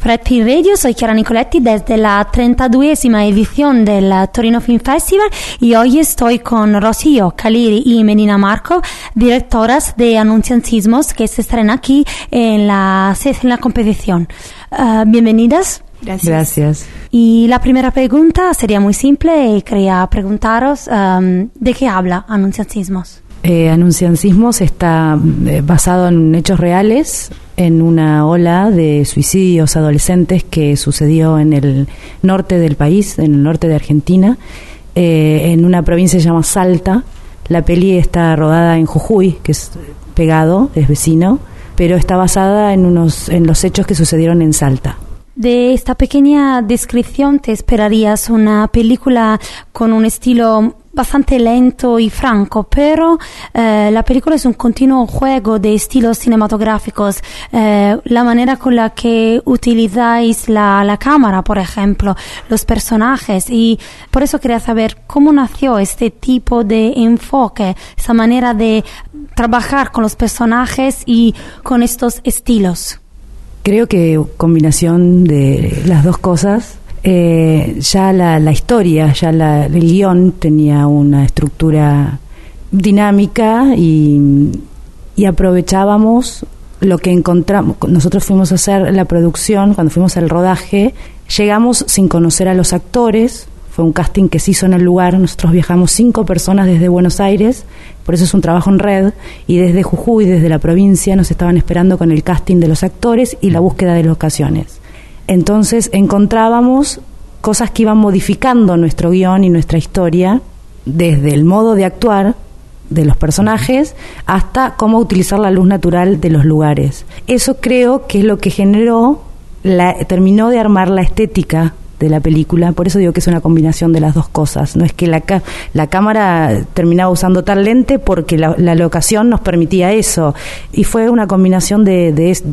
Fretti Radio, soy Chiara Nicoletti desde la 32ª edición del Torino Film Festival y hoy estoy con Rocío Caliri y Melina Marco, directoras de Anunciantismos, que se estrena aquí en la competición. Bienvenidas. Gracias. Y la primera pregunta sería muy simple y quería preguntaros ¿de qué habla Anunciantismos? Anunciantismos está basado en hechos reales, en una ola de suicidios adolescentes que sucedió en el norte del país, en el norte de Argentina, en una provincia que se llama Salta. La peli está rodada en Jujuy, que es pegado, es vecino, pero está basada en los hechos que sucedieron en Salta. De esta pequeña descripción te esperarías una película con un estilo bastante lento y franco, pero la película es un continuo juego de estilos cinematográficos. La manera con la que utilizáis la cámara, por ejemplo, los personajes, y por eso quería saber cómo nació este tipo de enfoque, esa manera de trabajar con los personajes y con estos estilos. Creo que combinación de las dos cosas. Ya la historia, el guión tenía una estructura dinámica y aprovechábamos lo que encontramos. Nosotros fuimos a hacer la producción, cuando fuimos al rodaje, llegamos sin conocer a los actores. Fue un casting que se hizo en el lugar. Nosotros viajamos 5 personas desde Buenos Aires, por eso es un trabajo en red, y desde Jujuy, desde la provincia, nos estaban esperando con el casting de los actores y la búsqueda de locaciones. Entonces encontrábamos cosas que iban modificando nuestro guión y nuestra historia, desde el modo de actuar de los personajes hasta cómo utilizar la luz natural de los lugares. Eso creo que es lo que terminó de armar la estética de la película. Por eso digo que es una combinación de las dos cosas. No es que la cámara terminaba usando tal lente porque la locación nos permitía eso, y fue una combinación de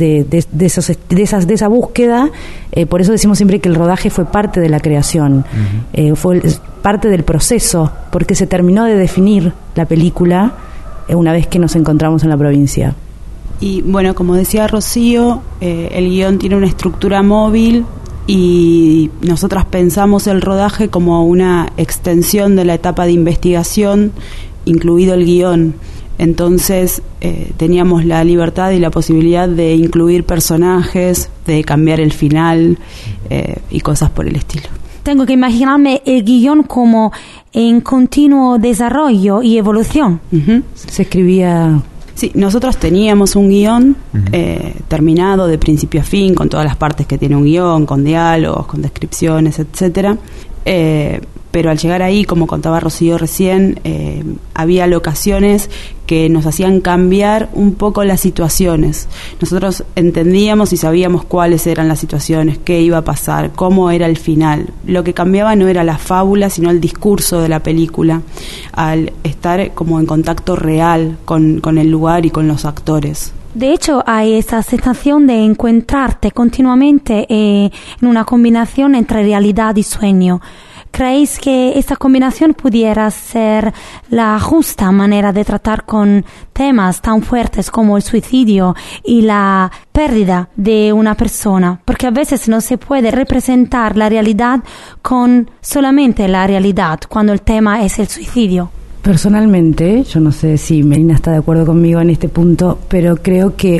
esa búsqueda. Por eso decimos siempre que el rodaje fue parte de la creación. Fue parte del proceso, porque se terminó de definir la película una vez que nos encontramos en la provincia. Y bueno, como decía Rocío, el guión tiene una estructura móvil y nosotras pensamos el rodaje como una extensión de la etapa de investigación, incluido el guión. Entonces teníamos la libertad y la posibilidad de incluir personajes, de cambiar el final y cosas por el estilo. Tengo que imaginarme el guión como en continuo desarrollo y evolución. Se escribía... Sí, nosotros teníamos un guión terminado de principio a fin, con todas las partes que tiene un guión, con diálogos, con descripciones, etcétera. Pero al llegar ahí, como contaba Rocío recién, había locaciones que nos hacían cambiar un poco las situaciones. Nosotros entendíamos y sabíamos cuáles eran las situaciones, qué iba a pasar, cómo era el final. Lo que cambiaba no era la fábula, sino el discurso de la película, al estar como en contacto real con el lugar y con los actores. De hecho, hay esa sensación de encontrarte continuamente en una combinación entre realidad y sueño. ¿Creéis que esta combinación pudiera ser la justa manera de tratar con temas tan fuertes como el suicidio y la pérdida de una persona? Porque a veces no se puede representar la realidad con solamente la realidad cuando el tema es el suicidio. Personalmente, yo no sé si Melina está de acuerdo conmigo en este punto, pero creo que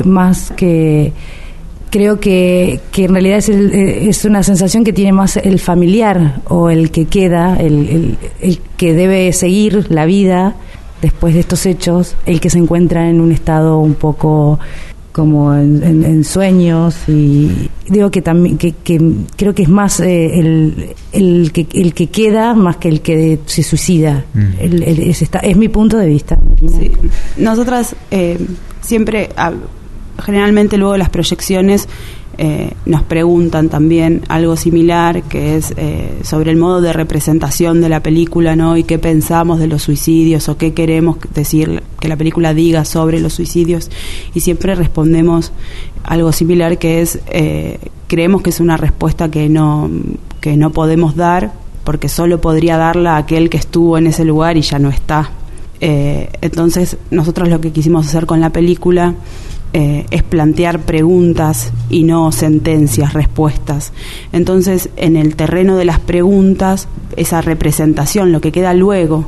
en realidad es una sensación que tiene más el familiar o el que queda, el que debe seguir la vida después de estos hechos, el que se encuentra en un estado un poco como en sueños, y digo que también que creo que es más el que queda más que el que se suicida. Es mi punto de vista. Sí. Nosotras siempre generalmente luego de las proyecciones nos preguntan también algo similar, que es sobre el modo de representación de la película, ¿no? Y qué pensamos de los suicidios o qué queremos decir que la película diga sobre los suicidios, y siempre respondemos algo similar, que es creemos que es una respuesta que no podemos dar, porque solo podría darla aquel que estuvo en ese lugar y ya no está. Entonces nosotros lo que quisimos hacer con la película es plantear preguntas y no sentencias, respuestas. Entonces, en el terreno de las preguntas, esa representación, lo que queda luego,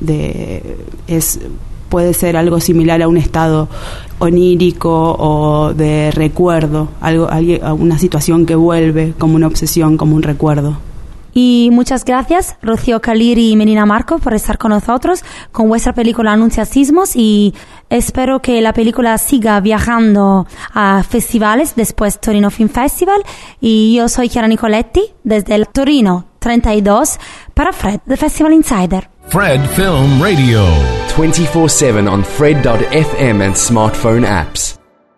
puede ser algo similar a un estado onírico o de recuerdo, una situación que vuelve como una obsesión, como un recuerdo. Y muchas gracias, Rocío Caliri y Melina Marco, por estar con nosotros con vuestra película Anuncia Sismos, y espero que la película siga viajando a festivales, después Torino Film Festival. Y yo soy Chiara Nicoletti, desde el Torino 32, para Fred, The Festival Insider. Fred Film Radio. 24/7 on Fred.fm and smartphone apps.